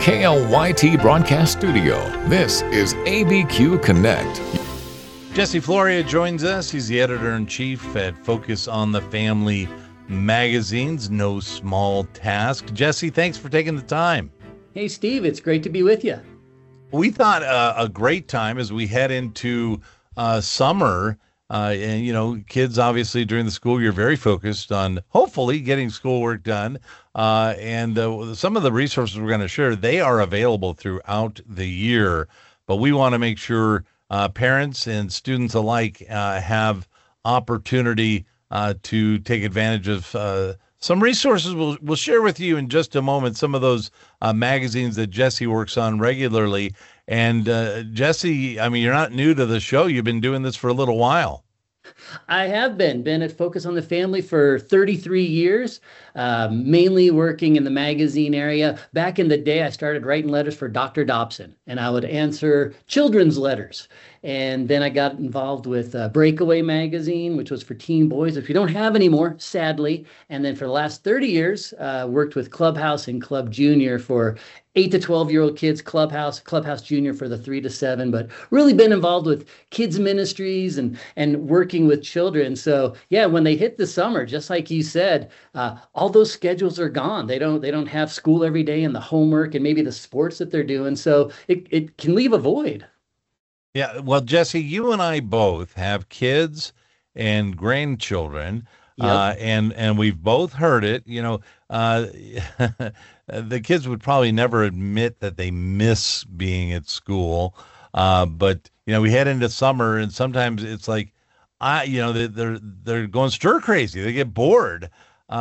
KLYT Broadcast Studio, this is ABQ Connect. Jesse Floria joins us. He's the editor-in-chief at Focus on the Family magazine's No Small Task. Jesse, thanks for taking the time. Hey, Steve, it's great to be with you. We thought a great time as we head into summer. And, you know, kids obviously during the school year very focused on hopefully getting schoolwork done. And some of the resources we're going to share, they are available throughout the year. But we want to make sure parents and students alike have opportunity to take advantage of some resources. We'll share with you in just a moment some of those magazines that Jesse works on regularly. And Jesse, I mean, you're not new to the show. You've been doing this for a little while. I have been at Focus on the Family for 33 years, mainly working in the magazine area. Back in the day, I started writing letters for Dr. Dobson, and I would answer children's letters. And then I got involved with Breakaway magazine, which was for teen boys, which we don't have anymore, sadly. And then for the last 30 years, worked with Clubhouse and Club Junior for 8 to 12-year-old kids, Clubhouse Junior for the 3 to 7, but really been involved with kids ministries and working with children. So yeah, when they hit the summer, just like you said, all those schedules are gone. They don't have school every day and the homework and maybe the sports that they're doing. So it can leave a void. Yeah, well, Jesse, you and I both have kids and grandchildren, Yep. and we've both heard it. You know, the kids would probably never admit that they miss being at school, but you know, we head into summer, and sometimes it's like, they're going stir crazy. They get bored.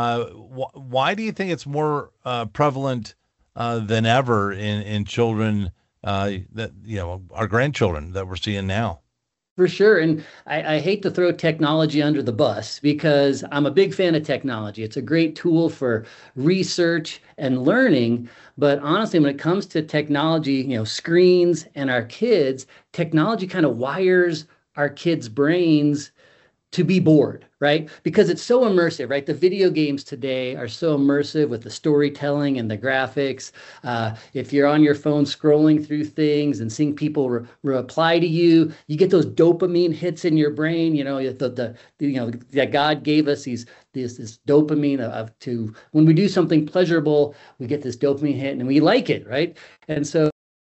Why do you think it's more prevalent than ever in children? That, you know, our grandchildren that we're seeing now. For sure. And I hate to throw technology under the bus because I'm a big fan of technology. It's a great tool for research and learning. But honestly, when it comes to technology, you know, screens and our kids, technology kind of wires our kids' brains to be bored, right? Because it's so immersive, right? The video games today are so immersive with the storytelling and the graphics. If you're on your phone scrolling through things and seeing people reply to you, you get those dopamine hits in your brain. You know, that God gave us this dopamine to when we do something pleasurable, we get this dopamine hit and we like it, right? And so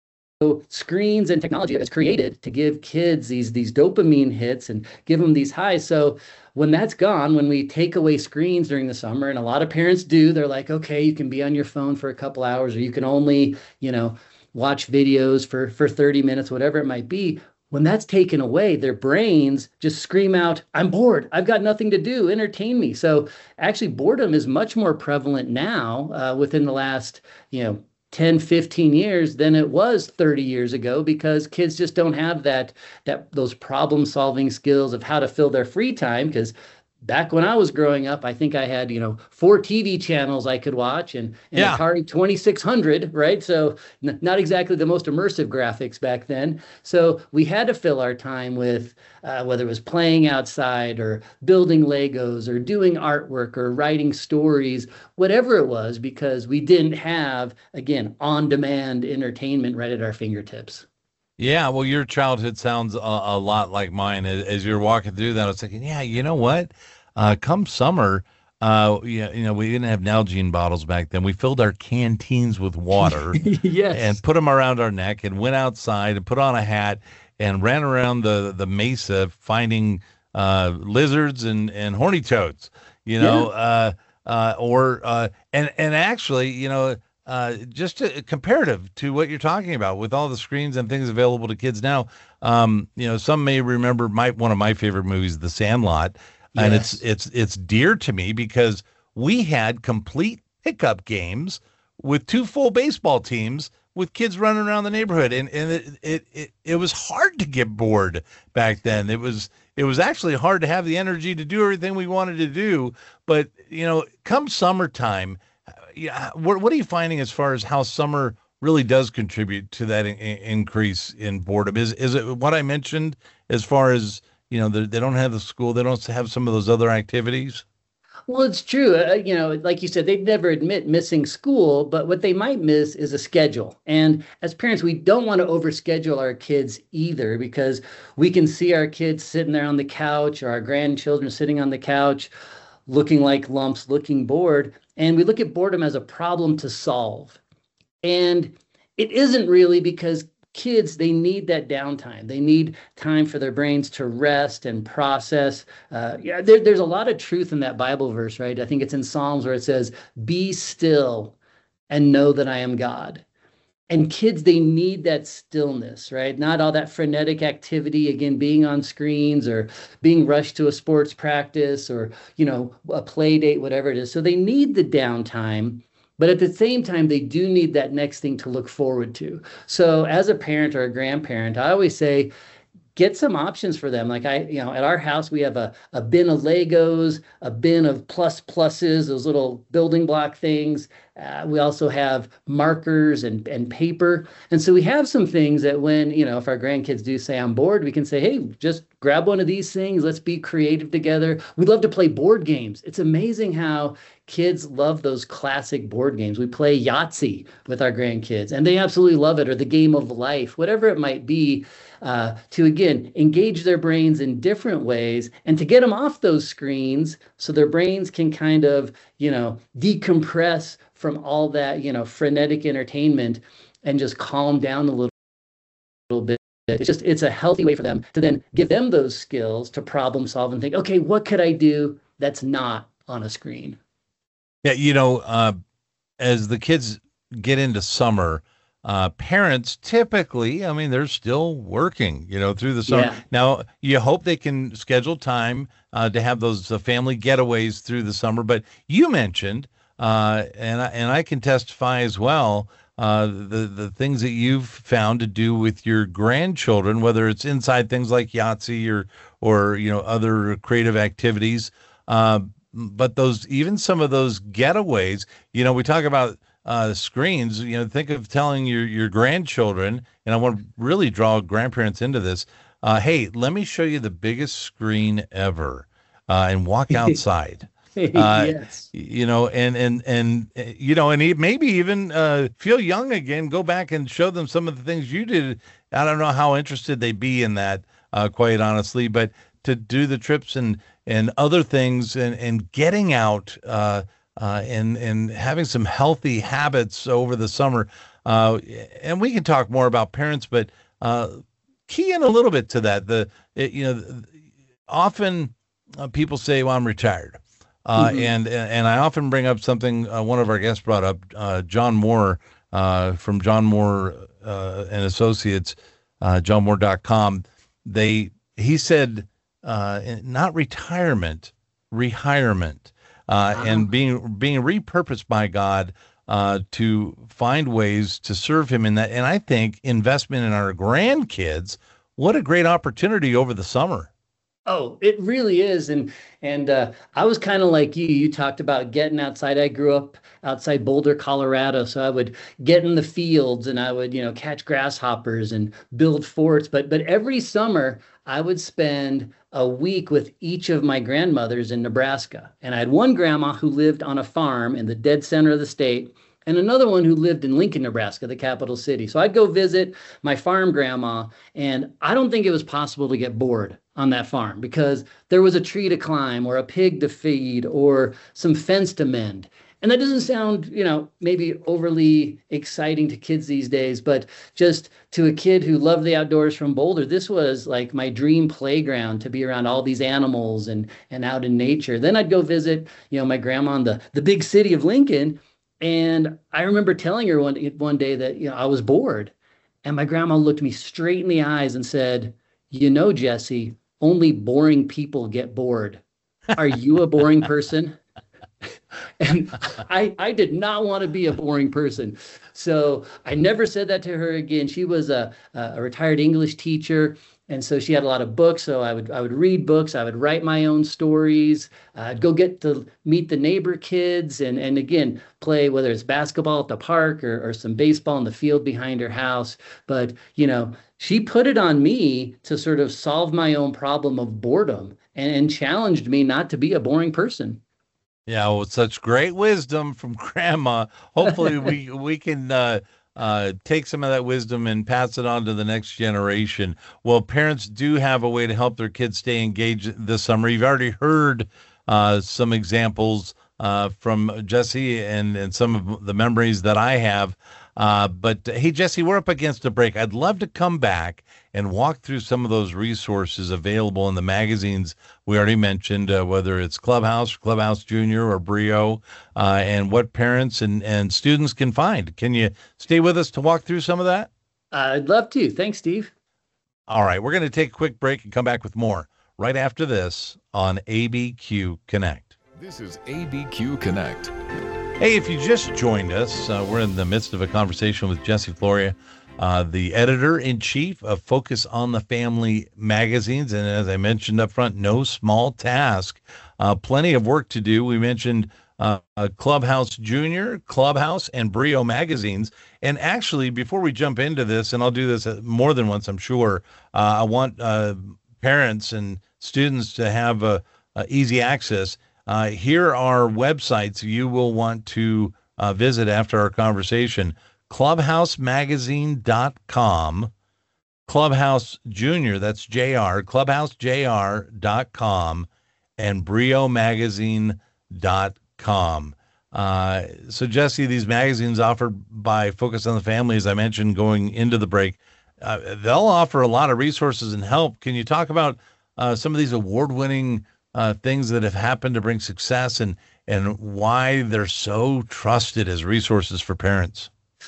screens and technology is created to give kids these dopamine hits and give them these highs. So when that's gone, when we take away screens during the summer, and a lot of parents do, they're like, okay, you can be on your phone for a couple hours, or you can only, watch videos for 30 minutes, whatever it might be. When that's taken away, their brains just scream out, I'm bored. I've got nothing to do. Entertain me. So actually, boredom is much more prevalent now within the last, 10, 15 years than it was 30 years ago, because kids just don't have those problem solving skills of how to fill their free time. Because back when I was growing up, I think I had, 4 TV channels I could watch and Atari 2600, right? So not exactly the most immersive graphics back then. So we had to fill our time with whether it was playing outside or building Legos or doing artwork or writing stories, whatever it was, because we didn't have, again, on-demand entertainment right at our fingertips. Yeah, well, your childhood sounds a lot like mine. As you're walking through that, I was thinking, yeah, you know what? Come summer, we didn't have Nalgene bottles back then. We filled our canteens with water Yes. and put them around our neck and went outside and put on a hat and ran around the mesa finding lizards and horny toads, and actually, just comparative to what you're talking about with all the screens and things available to kids now. Some may remember one of my favorite movies, The Sandlot, and Yes. it's dear to me because we had complete pickup games with 2 full baseball teams with kids running around the neighborhood, and it was hard to get bored back then. It was actually hard to have the energy to do everything we wanted to do. But come summertime. Yeah, what are you finding as far as how summer really does contribute to that increase in boredom? Is it what I mentioned as far as they don't have the school, they don't have some of those other activities? Well, it's true. Like you said, they'd never admit missing school, but what they might miss is a schedule. And as parents, we don't want to overschedule our kids either because we can see our kids sitting there on the couch or our grandchildren sitting on the couch looking like lumps, looking bored. And we look at boredom as a problem to solve. And it isn't really because kids, they need that downtime. They need time for their brains to rest and process. There's a lot of truth in that Bible verse, right? I think it's in Psalms where it says, "Be still and know that I am God." And kids, they need that stillness, right? Not all that frenetic activity, again, being on screens or being rushed to a sports practice or, a play date, whatever it is. So they need the downtime. But at the same time, they do need that next thing to look forward to. So as a parent or a grandparent, I always say, get some options for them. Like at our house, we have a bin of Legos, a bin of pluses, those little building block things. We also have markers and paper. And so we have some things that when, if our grandkids do say I'm bored, we can say, hey, just grab one of these things. Let's be creative together. We love to play board games. It's amazing how kids love those classic board games. We play Yahtzee with our grandkids and they absolutely love it, or the game of life, whatever it might be. To again engage their brains in different ways and to get them off those screens so their brains can kind of decompress from all that frenetic entertainment and just calm down a little bit. It's a healthy way for them to then give them those skills to problem solve and think, okay, what could I do that's not on a screen? Yeah, as the kids get into summer, parents typically, I mean, they're still working, through the summer. Yeah. Now, you hope they can schedule time to have those family getaways through the summer. But you mentioned, and I can testify as well, the things that you've found to do with your grandchildren, whether it's inside things like Yahtzee or other creative activities. But even some of those getaways, we talk about screens, think of telling your grandchildren, and I want to really draw grandparents into this. Hey, let me show you the biggest screen ever, and walk outside. Yes. And maybe even feel young again, go back and show them some of the things you did. I don't know how interested they'd be in that, quite honestly, but to do the trips and other things and getting out, and having some healthy habits over the summer. And we can talk more about parents, but key in a little bit to that. Often people say, well, I'm retired. And I often bring up something one of our guests brought up, John Moore, from John Moore and Associates, johnmoore.com. He said, not retirement, rehirement. And being repurposed by God to find ways to serve him in that. And I think investment in our grandkids, what a great opportunity over the summer. Oh, it really is. And I was kind of like you. You talked about getting outside. I grew up outside Boulder, Colorado. So I would get in the fields and I would, catch grasshoppers and build forts. But every summer I would spend a week with each of my grandmothers in Nebraska. And I had one grandma who lived on a farm in the dead center of the state, and another one who lived in Lincoln, Nebraska, the capital city. So I'd go visit my farm grandma, and I don't think it was possible to get bored on that farm because there was a tree to climb or a pig to feed or some fence to mend. And that doesn't sound, maybe overly exciting to kids these days, but just to a kid who loved the outdoors from Boulder, this was like my dream playground to be around all these animals and out in nature. Then I'd go visit, my grandma in the big city of Lincoln. And I remember telling her one day that, I was bored. And my grandma looked me straight in the eyes and said, Jesse, only boring people get bored. Are you a boring person? And I did not want to be a boring person. So I never said that to her again. She was a retired English teacher. And so she had a lot of books. So I would read books. I would write my own stories. I'd go get to meet the neighbor kids and again, play, whether it's basketball at the park or some baseball in the field behind her house. But, she put it on me to sort of solve my own problem of boredom and challenged me not to be a boring person. Yeah, well, such great wisdom from Grandma. Hopefully, we can take some of that wisdom and pass it on to the next generation. Well, parents do have a way to help their kids stay engaged this summer. You've already heard some examples from Jesse and some of the memories that I have. But hey, Jesse, we're up against a break. I'd love to come back and walk through some of those resources available in the magazines we already mentioned, whether it's Clubhouse, Clubhouse Junior, or Brio, and what parents and students can find. Can you stay with us to walk through some of that? I'd love to. Thanks, Steve. All right, we're going to take a quick break and come back with more right after this on ABQ Connect. This is ABQ Connect. Hey, if you just joined us, we're in the midst of a conversation with Jesse Floria, the editor-in-chief of Focus on the Family magazines. And as I mentioned up front, no small task. Plenty of work to do. We mentioned Clubhouse Junior, Clubhouse, and Brio magazines. And actually, before we jump into this, and I'll do this more than once, I'm sure, I want parents and students to have easy access. Here are websites you will want to visit after our conversation. Clubhousemagazine.com, Clubhouse Junior, that's JR, clubhousejr.com, and briomagazine.com. So, Jesse, these magazines offered by Focus on the Family, as I mentioned going into the break, they'll offer a lot of resources and help. Can you talk about some of these award-winning things that have happened to bring success and why they're so trusted as resources for parents?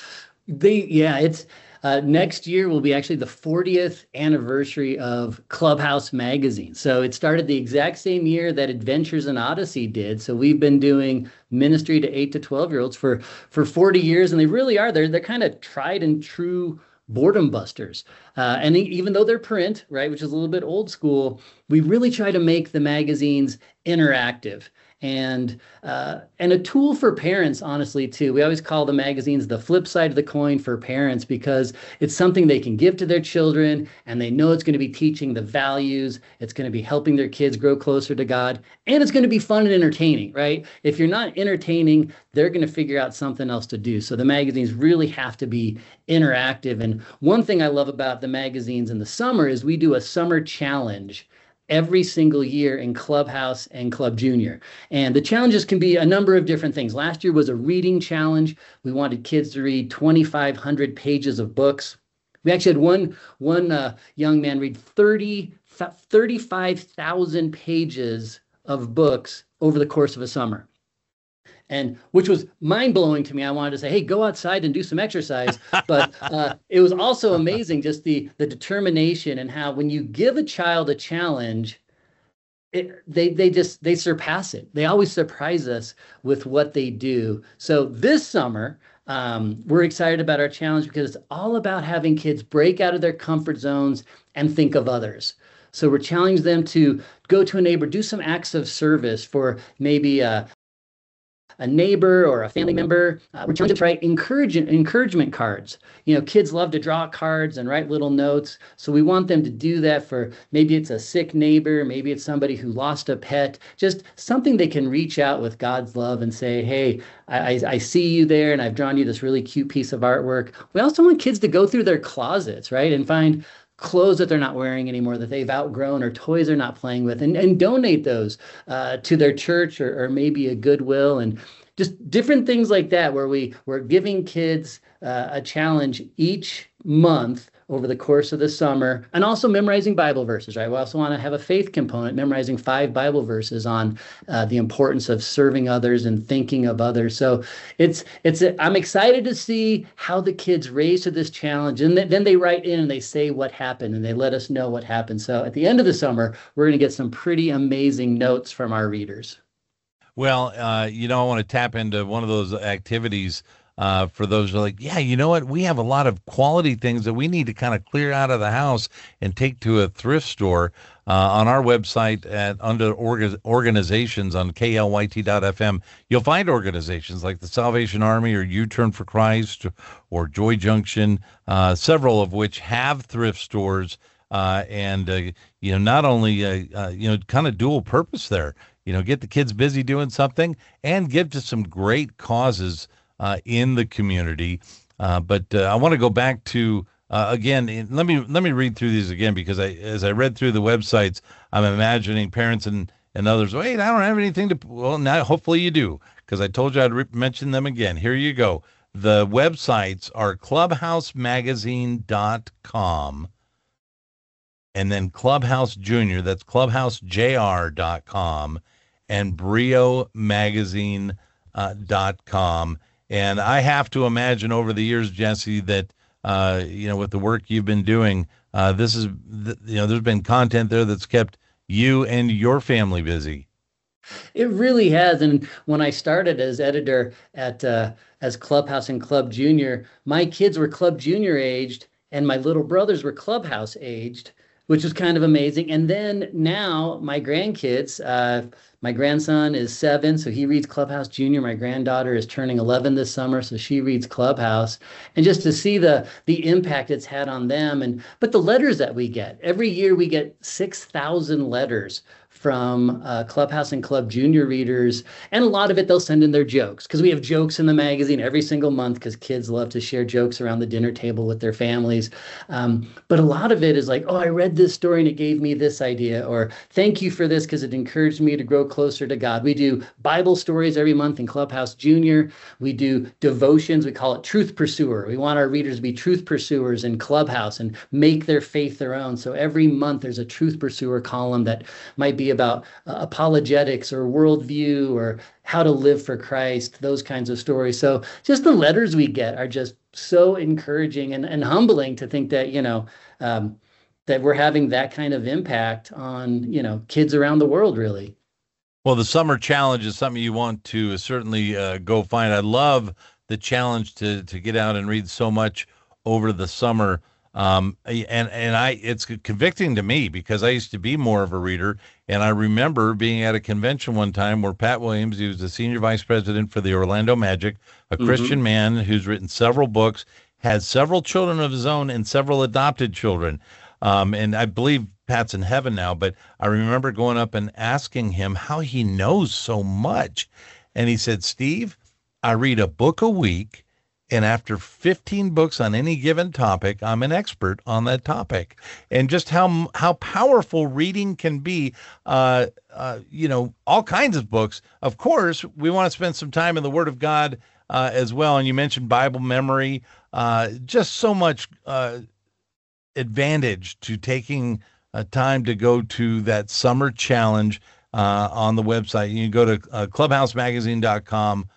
It's next year will be actually the 40th anniversary of Clubhouse Magazine. So it started the exact same year that Adventures in Odyssey did. So we've been doing ministry to 8 to 12-year-olds for 40 years, and they really are. They're kind of tried and true boredom busters. And even though they're print, right, which is a little bit old school, we really try to make the magazines interactive and a tool for parents, honestly, too. We always call the magazines the flip side of the coin for parents because it's something they can give to their children and they know it's going to be teaching the values. It's going to be helping their kids grow closer to God, and it's going to be fun and entertaining, right? If you're not entertaining, they're going to figure out something else to do. So the magazines really have to be interactive. And one thing I love about the magazines in the summer is we do a summer challenge every single year in Clubhouse and Club Junior. And the challenges can be a number of different things. Last year was a reading challenge. We wanted kids to read 2,500 pages of books. We actually had one young man read 35,000 pages of books over the course of a summer. And which was mind-blowing to me. I wanted to say, hey, go outside and do some exercise. But it was also amazing, just the determination and how when you give a child a challenge, they surpass it. They always surprise us with what they do. So this summer, we're excited about our challenge because it's all about having kids break out of their comfort zones and think of others. So we're challenging them to go to a neighbor, do some acts of service for maybe a neighbor or a family member. We're trying to write encouragement cards. You know, kids love to draw cards and write little notes. So we want them to do that for maybe it's a sick neighbor, maybe it's somebody who lost a pet, just something they can reach out with God's love and say, hey, I see you there and I've drawn you this really cute piece of artwork. We also want kids to go through their closets, right, and find clothes that they're not wearing anymore, that they've outgrown, or toys they're not playing with, and donate those to their church or maybe a Goodwill, and just different things like that, where we're giving kids a challenge each month over the course of the summer, and also memorizing Bible verses, right? We also want to have a faith component, memorizing 5 Bible verses on the importance of serving others and thinking of others. So I'm excited to see how the kids raise to this challenge, and then they write in and they say what happened and they let us know what happened. So at the end of the summer, we're going to get some pretty amazing notes from our readers. Well, I want to tap into one of those activities for those who are like, yeah, you know what? We have a lot of quality things that we need to kind of clear out of the house and take to a thrift store. On our website under organizations on KLYT.FM, you'll find organizations like the Salvation Army or U-Turn for Christ or Joy Junction, several of which have thrift stores and not only, kind of dual purpose there. get the kids busy doing something and give to some great causes in the community. But I want to go back to again. Let me read through these again, because as I read through the websites, I'm imagining parents and others. Wait, I don't have anything to. Well, now hopefully you do, because I told you I'd mention them again. Here you go. The websites are clubhousemagazine.com, and then Clubhouse Junior. That's clubhousejr.com, and briomagazine.com. And I have to imagine over the years, Jesse, that with the work you've been doing, there's been content there that's kept you and your family busy. It really has. And when I started as editor at as Clubhouse and Club Junior, my kids were Club Junior aged, and my little brothers were Clubhouse aged, which was kind of amazing. And then now my grandkids, my grandson is 7, so he reads Clubhouse Junior. My granddaughter is turning 11 this summer, so she reads Clubhouse. And just to see the impact it's had on them, but the letters that we get, every year we get 6,000 letters from Clubhouse and Club Junior readers, and a lot of it they'll send in their jokes, because we have jokes in the magazine every single month, because kids love to share jokes around the dinner table with their families. But a lot of it is like, oh, I read this story and it gave me this idea, or thank you for this because it encouraged me to grow closer to God. We do Bible stories every month in Clubhouse Junior. We do devotions. We call it Truth Pursuer. We want our readers to be truth pursuers in Clubhouse and make their faith their own. So every month there's a Truth Pursuer column that might be about apologetics or worldview or how to live for Christ, those kinds of stories. So just the letters we get are just so encouraging and humbling to think that, that we're having that kind of impact on, kids around the world, really. Well, the summer challenge is something you want to certainly go find. I love the challenge to get out and read so much over the summer. It's convicting to me, because I used to be more of a reader, and I remember being at a convention one time where Pat Williams, he was the senior vice president for the Orlando Magic, a Christian man who's written several books, has several children of his own and several adopted children. And I believe Pat's in heaven now, but I remember going up and asking him how he knows so much. And he said, Steve, I read a book a week, and after 15 books on any given topic, I'm an expert on that topic. And just how powerful reading can be, all kinds of books. Of course, we want to spend some time in the Word of God as well. And you mentioned Bible memory, just so much advantage to taking time to go to that summer challenge on the website. You can go to clubhousemagazine.com,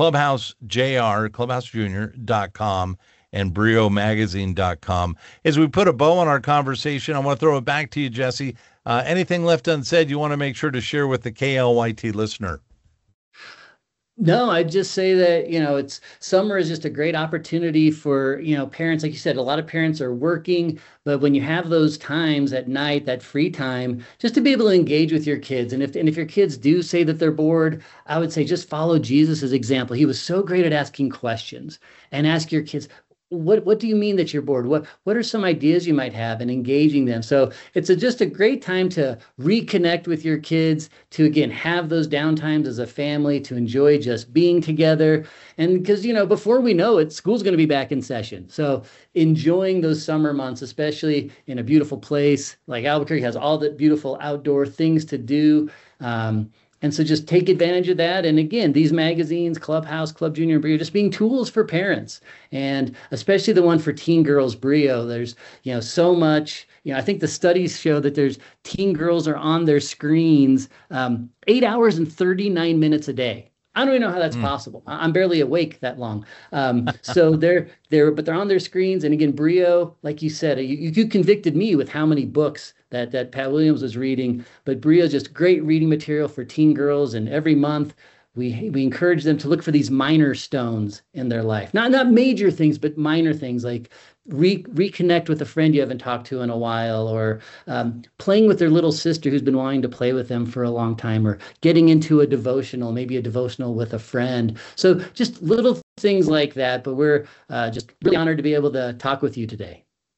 clubhousejunior.com, and briomagazine.com. As we put a bow on our conversation, I want to throw it back to you, Jesse. Anything left unsaid you want to make sure to share with the KLYT listener? No, I'd just say that, summer is just a great opportunity for, parents. Like you said, a lot of parents are working, but when you have those times at night, that free time, just to be able to engage with your kids. And if your kids do say that they're bored, I would say just follow Jesus's example. He was so great at asking questions, and ask your kids, what do you mean that you're bored? What are some ideas you might have, and engaging them? So it's just a great time to reconnect with your kids, to, again, have those downtimes as a family, to enjoy just being together. And because, before we know it, school's going to be back in session. So enjoying those summer months, especially in a beautiful place like Albuquerque, has all the beautiful outdoor things to do. And so just take advantage of that. And again, these magazines, Clubhouse, Club Junior, and Brio, just being tools for parents. And especially the one for teen girls, Brio, there's, so much, I think the studies show that there's teen girls are on their screens 8 hours and 39 minutes a day. I don't even know how that's possible. I'm barely awake that long. So they're on their screens. And again, Brio, like you said, you convicted me with how many books that Pat Williams was reading. But Brio is just great reading material for teen girls. And every month we encourage them to look for these minor stones in their life. Not major things, but minor things, like reconnect with a friend you haven't talked to in a while, or playing with their little sister who's been wanting to play with them for a long time, or getting into a devotional, maybe a devotional with a friend. So just little things like that. But we're just really honored to be able to talk with you today.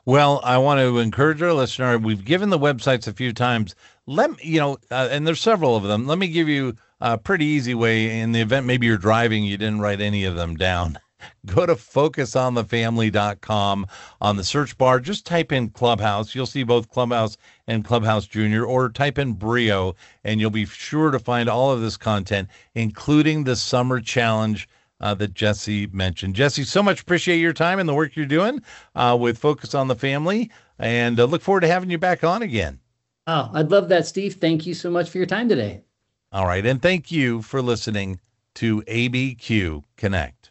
Well, I want to encourage our listener. We've given the websites a few times. And there's several of them. Let me give you a pretty easy way in the event maybe you're driving, you didn't write any of them down. Go to focusonthefamily.com. On the search bar, just type in Clubhouse. You'll see both Clubhouse and Clubhouse Junior, or type in Brio, and you'll be sure to find all of this content, including the summer challenge that Jesse mentioned. Jesse, so much appreciate your time and the work you're doing with Focus on the Family, and look forward to having you back on again. Oh, I'd love that, Steve. Thank you so much for your time today. All right, and thank you for listening to ABQ Connect.